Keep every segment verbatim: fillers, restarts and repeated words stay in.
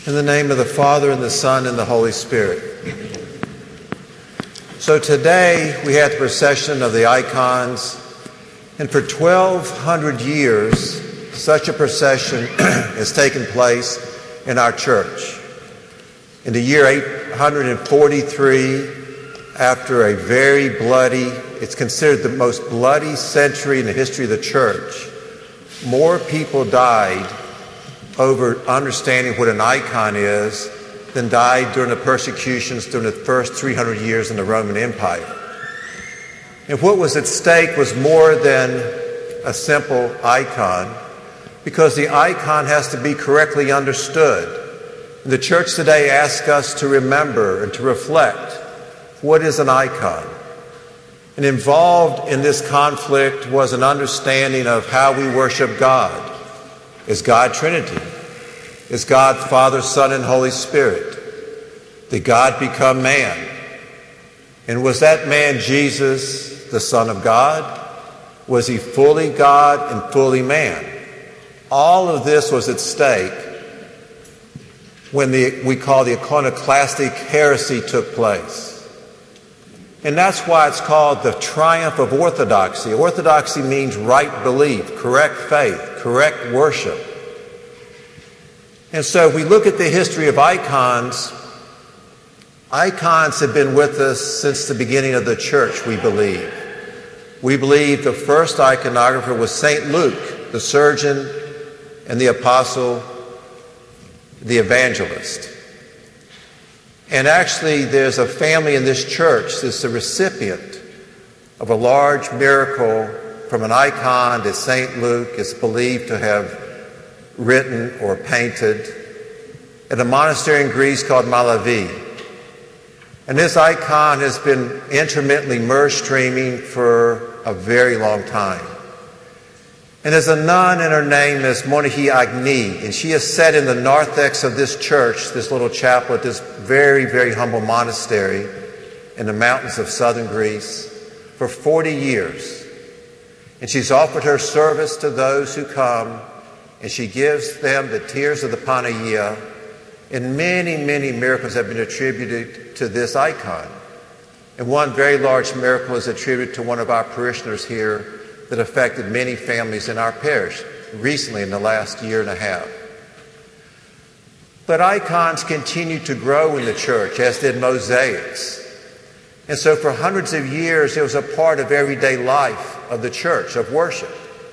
In the name of the Father, and the Son, and the Holy Spirit. So today we had the procession of the icons, and for twelve hundred years, such a procession has taken place in our church. In the year eight hundred forty-three, after a very bloody, it's considered the most bloody century in the history of the church, more people died over understanding what an icon is than died during the persecutions during the first three hundred years in the Roman Empire. And what was at stake was more than a simple icon, because the icon has to be correctly understood. And the church today asks us to remember and to reflect, what is an icon? And involved in this conflict was an understanding of how we worship God. Is God Trinity? Is God Father, Son, and Holy Spirit? Did God become man? And was that man Jesus, the Son of God? Was he fully God and fully man? All of this was at stake when the, we call the iconoclastic heresy took place. And that's why it's called the triumph of orthodoxy. Orthodoxy means right belief, correct faith, correct worship. And so if we look at the history of icons, icons have been with us since the beginning of the church, we believe. We believe the first iconographer was Saint Luke, the surgeon and the apostle, the evangelist. And actually, there's a family in this church that's the recipient of a large miracle from an icon that Saint Luke is believed to have written or painted at a monastery in Greece called Malavi. And this icon has been intermittently merge streaming for a very long time. And there's a nun, and her name is Monahie Agni, and she has sat in the narthex of this church, this little chapel at this very, very humble monastery in the mountains of southern Greece for forty years. And she's offered her service to those who come, and she gives them the tears of the Panagia, and many, many miracles have been attributed to this icon. And one very large miracle is attributed to one of our parishioners here that affected many families in our parish recently in the last year and a half. But icons continue to grow in the church, as did mosaics. And so for hundreds of years, it was a part of everyday life of the church, of worship.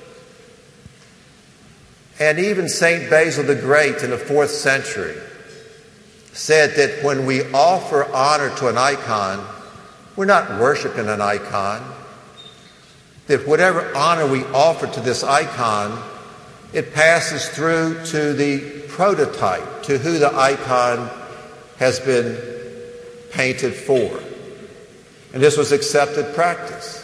And even Saint Basil the Great in the fourth century said that when we offer honor to an icon, we're not worshiping an icon. That whatever honor we offer to this icon, it passes through to the prototype, to who the icon has been painted for. And this was accepted practice.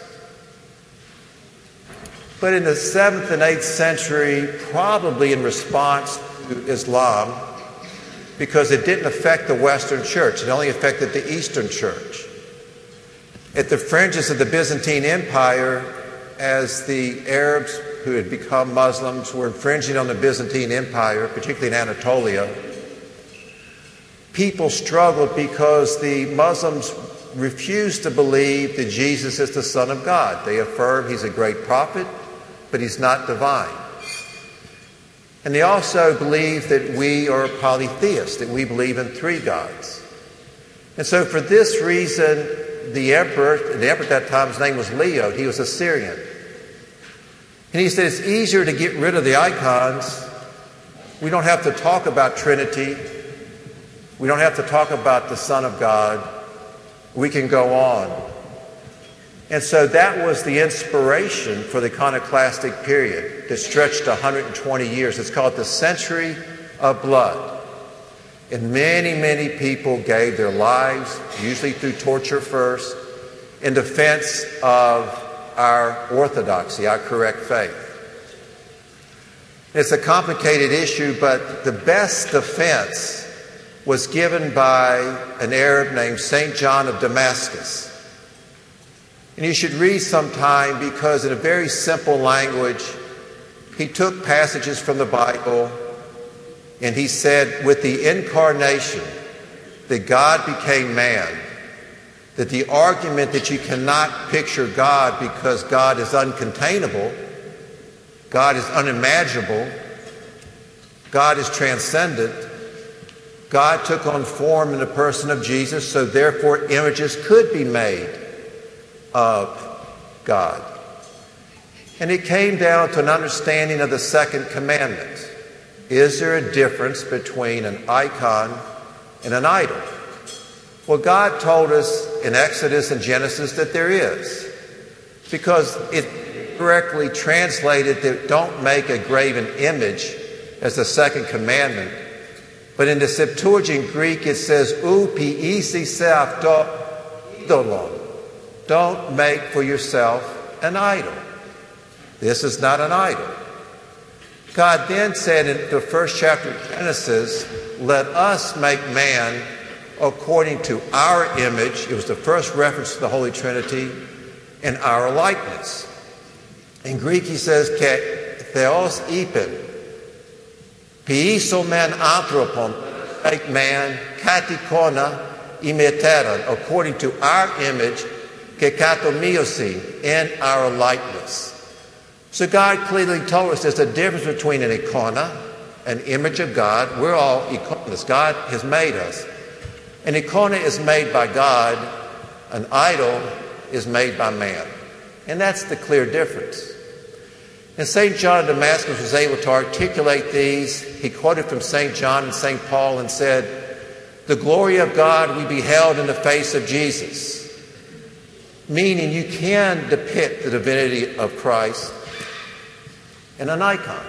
But in the seventh and eighth century, probably in response to Islam, because it didn't affect the Western Church, it only affected the Eastern Church. At the fringes of the Byzantine Empire, as the Arabs who had become Muslims were infringing on the Byzantine Empire, particularly in Anatolia, people struggled because the Muslims refused to believe that Jesus is the Son of God. They affirm he's a great prophet, but he's not divine. And they also believe that we are polytheists, that we believe in three gods. And so for this reason, the emperor, the emperor at that time, his name was Leo, he was a Syrian. And he said, it's easier to get rid of the icons. We don't have to talk about Trinity. We don't have to talk about the Son of God. We can go on. And so that was the inspiration for the iconoclastic period that stretched one hundred twenty years. It's called the Century of Blood. And many, many people gave their lives, usually through torture first, in defense of our orthodoxy, our correct faith. It's a complicated issue, but the best defense was given by an Arab named Saint John of Damascus. And you should read sometime, because in a very simple language, he took passages from the Bible And he said, with the incarnation, that God became man, that the argument that you cannot picture God because God is uncontainable, God is unimaginable, God is transcendent, God took on form in the person of Jesus, so therefore images could be made of God. And it came down to an understanding of the second commandment. Is there a difference between an icon and an idol? Well, God told us in Exodus and Genesis that there is, because it correctly translated that don't make a graven image as the second commandment. But in the Septuagint Greek it says, ou pi isi se αυτό idolon. Don't make for yourself an idol. This is not an idol. God then said in the first chapter of Genesis, let us make man according to our image. It was the first reference to the Holy Trinity, and our likeness. In Greek he says, ke theos ipin, piisomen anthropon, make man katikona imeteran, according to our image, ke katomiosi, in our likeness. So God clearly told us there's a difference between an icona, an image of God. We're all iconas. God has made us. An icona is made by God. An idol is made by man. And that's the clear difference. And Saint John of Damascus was able to articulate these. He quoted from Saint John and Saint Paul and said, the glory of God we beheld in the face of Jesus. Meaning you can depict the divinity of Christ in an icon.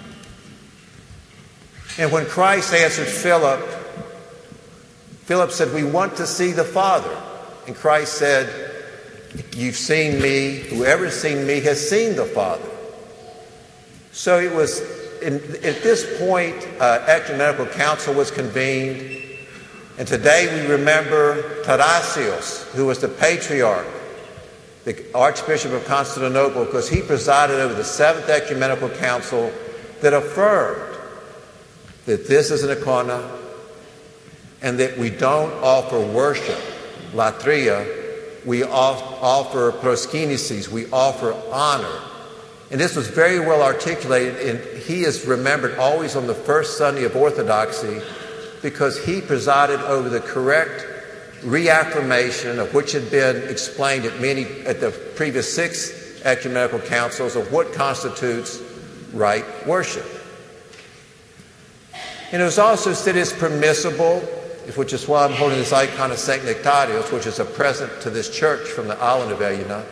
And when Christ answered Philip, Philip said, we want to see the Father. And Christ said, you've seen me. Whoever's seen me has seen the Father. So it was, in, at this point, uh, ecumenical council was convened. And today we remember Tarasios, who was the patriarch, the Archbishop of Constantinople, because he presided over the Seventh Ecumenical Council that affirmed that this is an icona and that we don't offer worship, latria, we off- offer proskinesis, we offer honor. And this was very well articulated, and he is remembered always on the first Sunday of Orthodoxy because he presided over the correct reaffirmation of which had been explained at many at the previous six ecumenical councils of what constitutes right worship. And it was also said it's permissible, which is why I'm holding this icon of Saint Nectarios, which is a present to this church from the island of Aegina.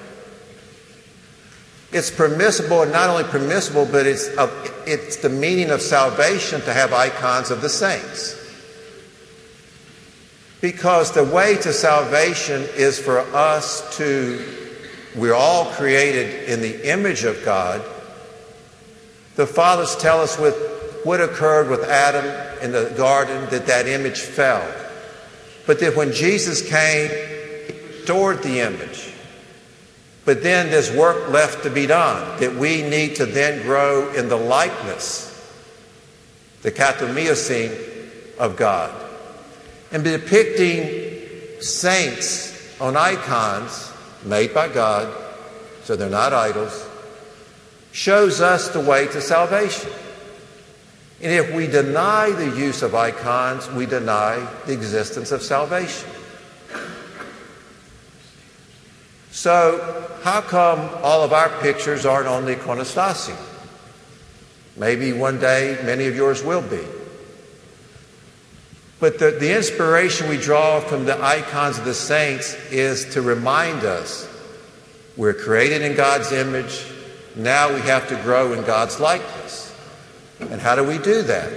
It's permissible, and not only permissible, but it's, a, it's the meaning of salvation to have icons of the saints. Because the way to salvation is for us to, we're all created in the image of God. The fathers tell us with what occurred with Adam in the garden, that that image fell. But that when Jesus came, he restored the image. But then there's work left to be done, that we need to then grow in the likeness, the katomiosin of God. And depicting saints on icons made by God, so they're not idols, shows us the way to salvation. And if we deny the use of icons, we deny the existence of salvation. So, how come all of our pictures aren't on the iconostasium? Maybe one day many of yours will be. But the, the inspiration we draw from the icons of the saints is to remind us we're created in God's image. Now we have to grow in God's likeness. And how do we do that?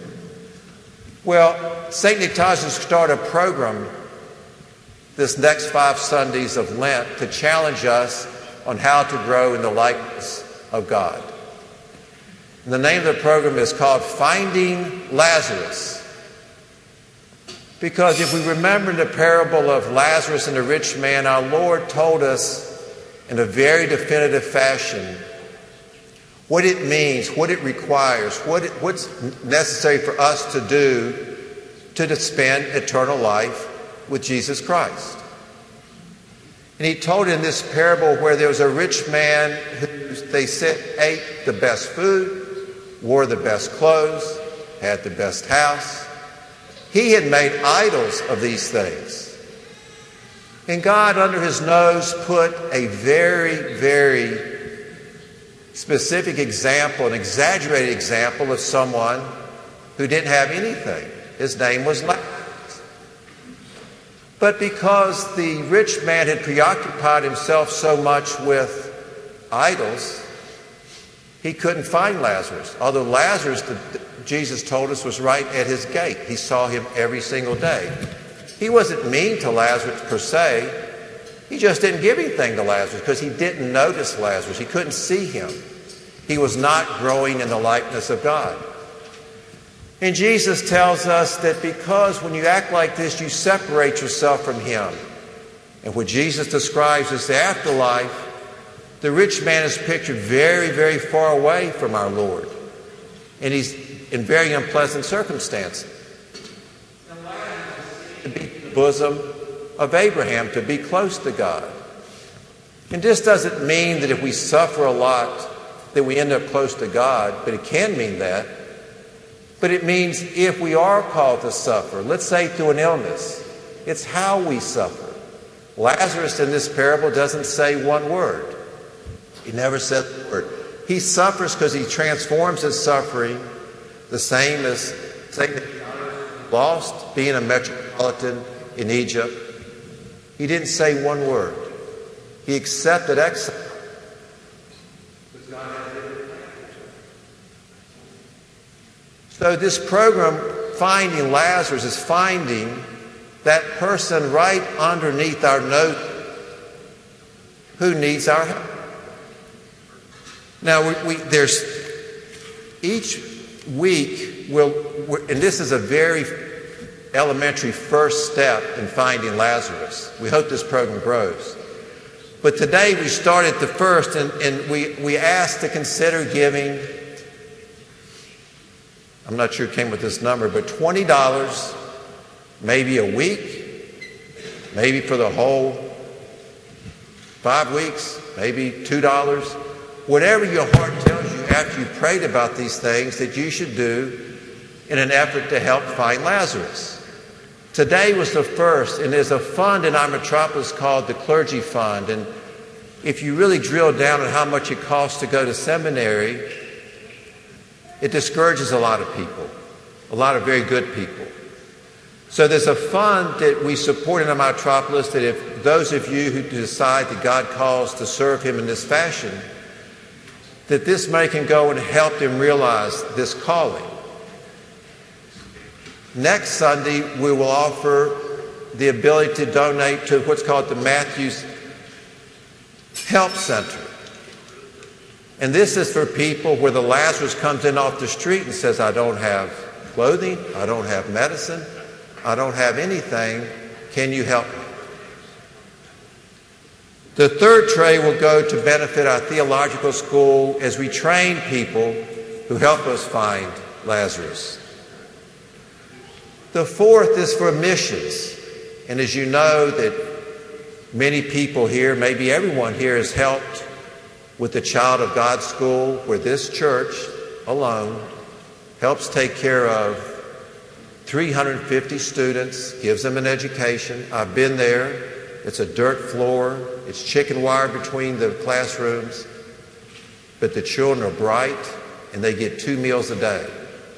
Well, Saint Nectarius started a program this next five Sundays of Lent to challenge us on how to grow in the likeness of God. And the name of the program is called Finding Lazarus. Because if we remember the parable of Lazarus and the rich man, our Lord told us in a very definitive fashion what it means, what it requires, what it, what's necessary for us to do to spend eternal life with Jesus Christ. And he told in this parable where there was a rich man who, they said, ate the best food, wore the best clothes, had the best house. He had made idols of these things. And God, under his nose, put a very, very specific example, an exaggerated example of someone who didn't have anything. His name was Lazarus. But because the rich man had preoccupied himself so much with idols, he couldn't find Lazarus. Although Lazarus, the, Jesus told us, was right at his gate. He saw him every single day. He wasn't mean to Lazarus per se. He just didn't give anything to Lazarus because he didn't notice Lazarus. He couldn't see him. He was not growing in the likeness of God. And Jesus tells us that because when you act like this, you separate yourself from him. And what Jesus describes as the afterlife, the rich man is pictured very, very far away from our Lord. And he's in very unpleasant circumstances. To be in the bosom of Abraham, to be close to God. And this doesn't mean that if we suffer a lot, that we end up close to God, but it can mean that. But it means if we are called to suffer, let's say through an illness, it's how we suffer. Lazarus in this parable doesn't say one word. He never said the word. He suffers because he transforms his suffering, the same as Satan lost being a metropolitan in Egypt. He didn't say one word. He accepted exile. So this program, Finding Lazarus, is finding that person right underneath our nose who needs our help. Now, we, we, there's each week, we'll, and this is a very elementary first step in finding Lazarus. We hope this program grows. But today we started the first, and, and we, we asked to consider giving, I'm not sure who came with this number, but twenty dollars, maybe a week, maybe for the whole five weeks, maybe two dollars. Whatever your heart tells you after you've prayed about these things that you should do in an effort to help find Lazarus. Today was the first, and there's a fund in our metropolis called the Clergy Fund. And if you really drill down on how much it costs to go to seminary, it discourages a lot of people, a lot of very good people. So there's a fund that we support in our metropolis that if those of you who decide that God calls to serve him in this fashion, that this money can go and help them realize this calling. Next Sunday, we will offer the ability to donate to what's called the Matthews Help Center. And this is for people where the Lazarus comes in off the street and says, I don't have clothing, I don't have medicine, I don't have anything. Can you help me? The third tray will go to benefit our theological school as we train people who help us find Lazarus. The fourth is for missions. And as you know that many people here, maybe everyone here, has helped with the Child of God School, where this church alone helps take care of three hundred fifty students, gives them an education. I've been there. It's a dirt floor. It's chicken wire between the classrooms. But the children are bright, and they get two meals a day.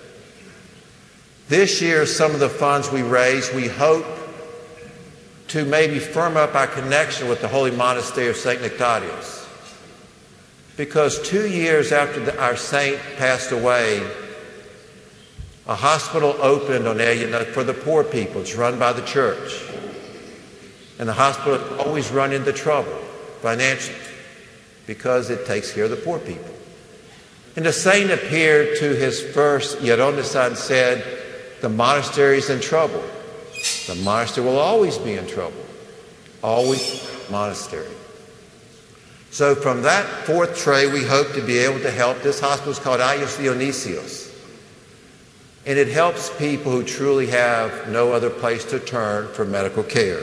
This year, some of the funds we raise, we hope to maybe firm up our connection with the Holy Monastery of Saint Nectarios. Because two years after the, our saint passed away, a hospital opened on Elliott for the poor people. It's run by the church. And the hospital always run into trouble financially because it takes care of the poor people. And the saint appeared to his first Hieronymous and said, the monastery is in trouble. The monastery will always be in trouble. Always monastery. So from that fourth tray, we hope to be able to help. This hospital is called Ayos Dionysios. And it helps people who truly have no other place to turn for medical care.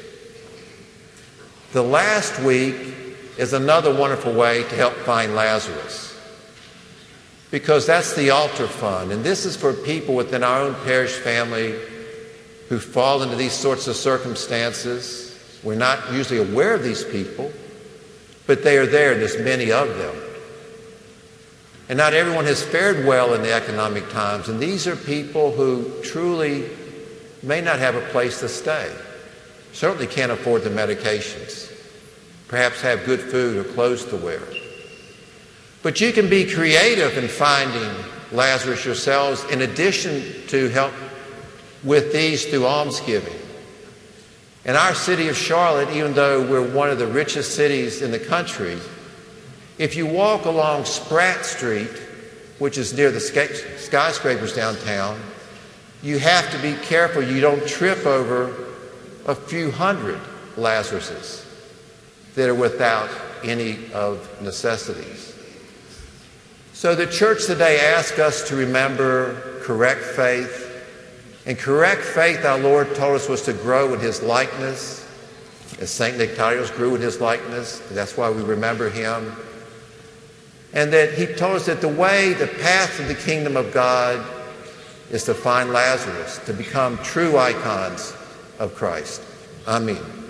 The last week is another wonderful way to help find Lazarus, because that's the altar fund. And this is for people within our own parish family who fall into these sorts of circumstances. We're not usually aware of these people, but they are there, and there's many of them. And not everyone has fared well in the economic times, and these are people who truly may not have a place to stay, certainly can't afford the medications, perhaps have good food or clothes to wear. But you can be creative in finding Lazarus yourselves, in addition to help with these through almsgiving. In our city of Charlotte, even though we're one of the richest cities in the country, if you walk along Spratt Street, which is near the skyscrapers downtown, you have to be careful you don't trip over a few hundred Lazaruses that are without any of necessities. So the church today asks us to remember correct faith. And correct faith, our Lord told us, was to grow in his likeness, as Saint Nectarios grew in his likeness. That's why we remember him. And that he told us that the way, the path to the kingdom of God is to find Lazarus, to become true icons of Christ. Amen.